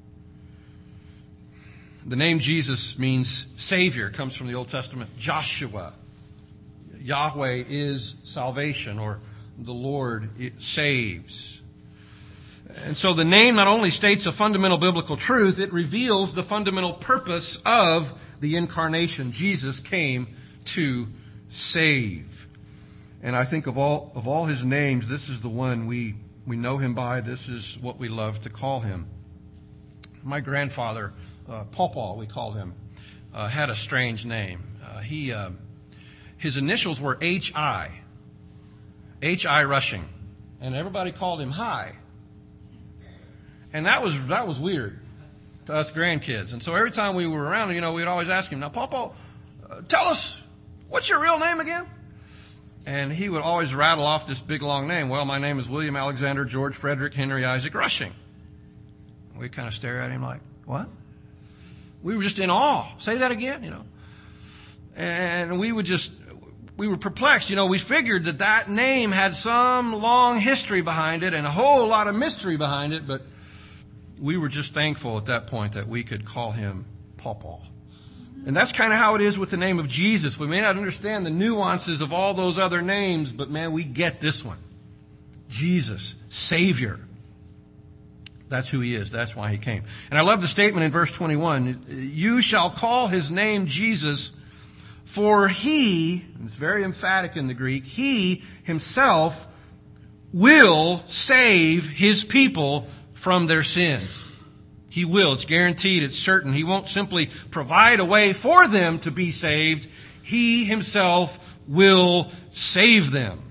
The name Jesus means Savior. It comes from the Old Testament Joshua. Yahweh is salvation, or the Lord saves. And so the name not only states a fundamental biblical truth, it reveals the fundamental purpose of the incarnation. Jesus came to save. And I think of all of all his names, this is the one we, we know him by. This is what we love to call him. My grandfather, uh, Pawpaw, we called him, uh, had a strange name. Uh, he uh, his initials were H I. H I Rushing. And everybody called him Hi. And that was that was weird to us grandkids. And so every time we were around, you know, we'd always ask him, now, Pawpaw, uh, tell us, what's your real name again? And he would always rattle off this big, long name. Well, my name is William Alexander George Frederick Henry Isaac Rushing. We kind of stare at him like, what? We were just in awe. Say that again, you know. And we would just, we were perplexed. You know, we figured that that name had some long history behind it and a whole lot of mystery behind it, but we were just thankful at that point that we could call him Pawpaw. And that's kind of how it is with the name of Jesus. We may not understand the nuances of all those other names, but man, we get this one. Jesus, Savior. That's who he is. That's why he came. And I love the statement in verse twenty-one. You shall call his name Jesus, for he, and it's very emphatic in the Greek, he himself will save his people from their sins. He will. It's guaranteed. It's certain. He won't simply provide a way for them to be saved. He himself will save them.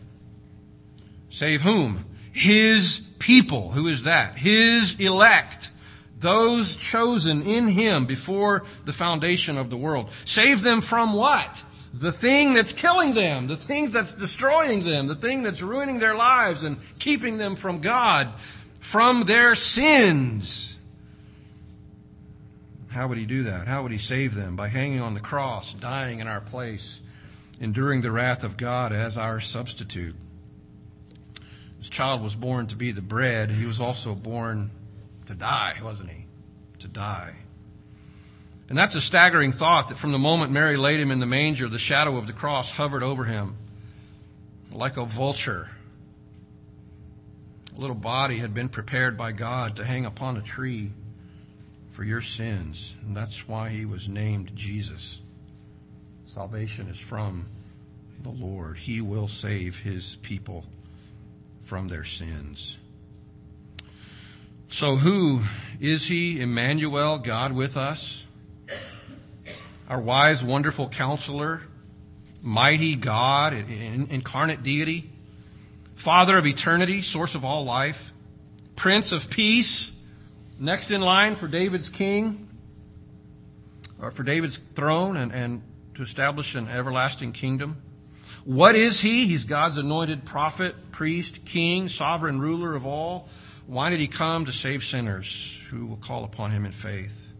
Save whom? His people. Who is that? His elect. Those chosen in him before the foundation of the world. Save them from what? The thing that's killing them. The thing that's destroying them. The thing that's ruining their lives and keeping them from God. From their sins. How would he do that? How would he save them? By hanging on the cross, dying in our place, enduring the wrath of God as our substitute. This child was born to be the bread. He was also born to die, wasn't he? To die. And that's a staggering thought, that from the moment Mary laid him in the manger, the shadow of the cross hovered over him like a vulture. A little body had been prepared by God to hang upon a tree for your sins. And that's why he was named Jesus. Salvation is from the Lord. He will save his people from their sins. So who is he? Emmanuel, God with us. Our wise, wonderful counselor. Mighty God, incarnate deity. Father of eternity, source of all life. Prince of peace. Next in line for David's king. Or for David's throne and, and to establish an everlasting kingdom. What is he? He's God's anointed prophet, priest, king, sovereign ruler of all. Why did he come? To save sinners who will call upon him in faith.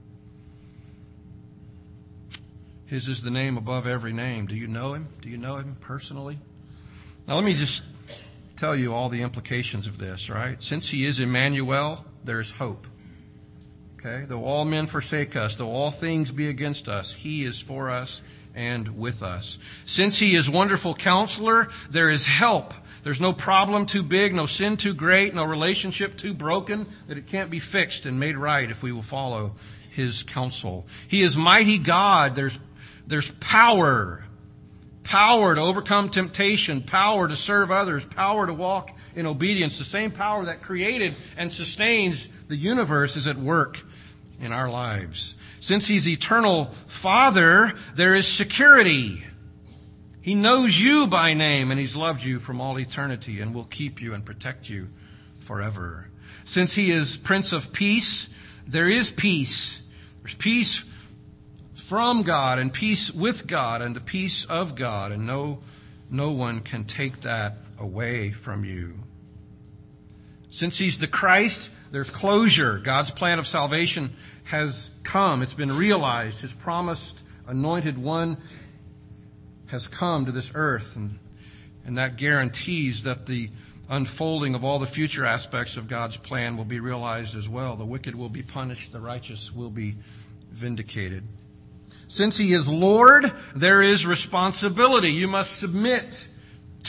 His is the name above every name. Do you know him? Do you know him personally? Now let me just tell you all the implications of this, right? Since he is Emmanuel, there is hope. Okay? Though all men forsake us, though all things be against us, he is for us and with us. Since he is wonderful counselor, there is help. There's no problem too big, no sin too great, no relationship too broken that it can't be fixed and made right if we will follow his counsel. He is mighty God. There's, there's power. Power to overcome temptation, power to serve others, power to walk in obedience. The same power that created and sustains the universe is at work in our lives. Since he's eternal Father, there is security. He knows you by name and he's loved you from all eternity and will keep you and protect you forever. Since he is Prince of Peace, there is peace. There's peace from God and peace with God and the peace of God, and no, no one can take that away from you. Since he's the Christ, there's closure. God's plan of salvation has come. It's been realized. His promised anointed one has come to this earth, and, and that guarantees that the unfolding of all the future aspects of God's plan will be realized as well. The wicked will be punished. The righteous will be vindicated. Since he is Lord, there is responsibility. You must submit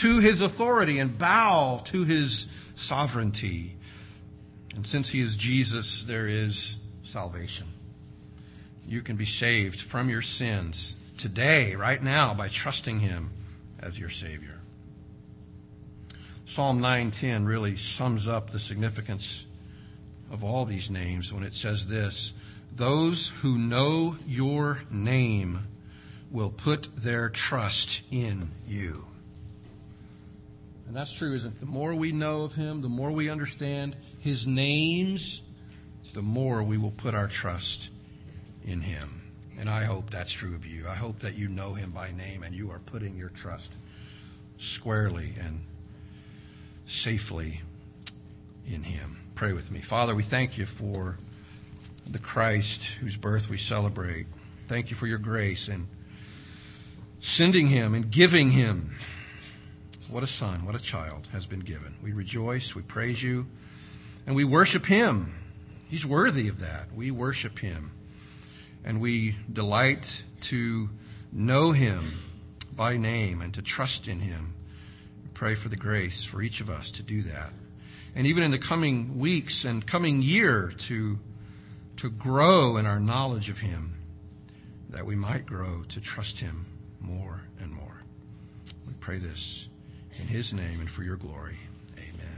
to his authority and bow to his sovereignty. And since he is Jesus, there is salvation. You can be saved from your sins today, right now, by trusting him as your Savior. Psalm nine ten really sums up the significance of all these names when it says this: those who know your name will put their trust in you. And that's true, isn't it? The more we know of him, the more we understand his names, the more we will put our trust in him. And I hope that's true of you. I hope that you know him by name and you are putting your trust squarely and safely in him. Pray with me. Father, we thank you for the Christ whose birth we celebrate. Thank you for your grace in sending him and giving him. What a son, what a child has been given. We rejoice, we praise you, and we worship him. He's worthy of that. We worship him, and we delight to know him by name and to trust in him. We pray for the grace for each of us to do that. And even in the coming weeks and coming year to, to grow in our knowledge of him, that we might grow to trust him more and more. We pray this in his name and for your glory. Amen.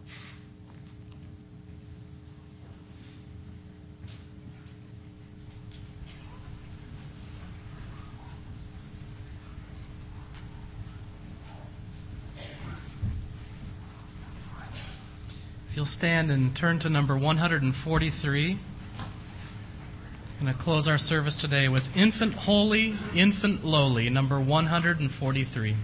If you'll stand and turn to number one forty-three. I'm going to close our service today with Infant Holy, Infant Lowly, number one forty-three.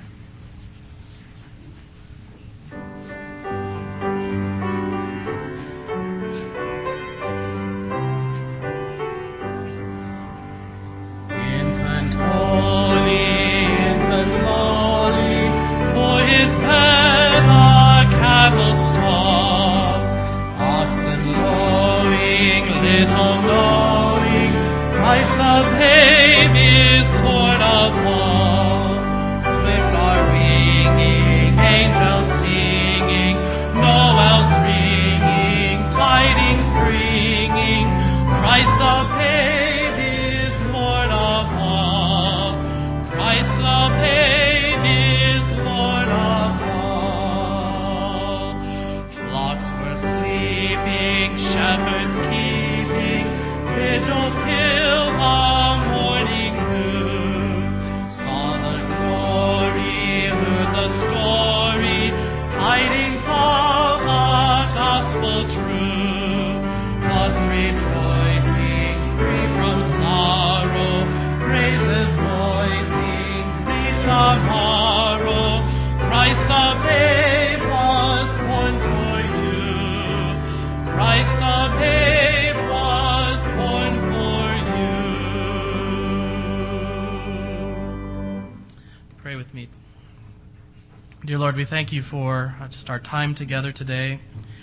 Dear Lord, we thank you for just our time together today.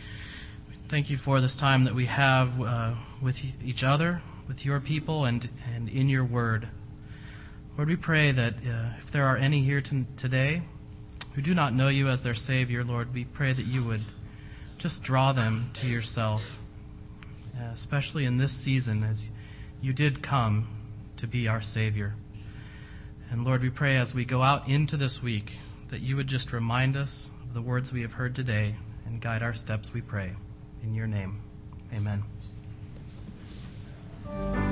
Thank you for this time that we have uh, with each other, with your people, and, and in your word. Lord, we pray that uh, if there are any here to, today who do not know you as their Savior, Lord, we pray that you would just draw them to yourself, uh, especially in this season as you did come to be our Savior. And Lord, we pray as we go out into this week that you would just remind us of the words we have heard today and guide our steps, we pray. In your name, amen.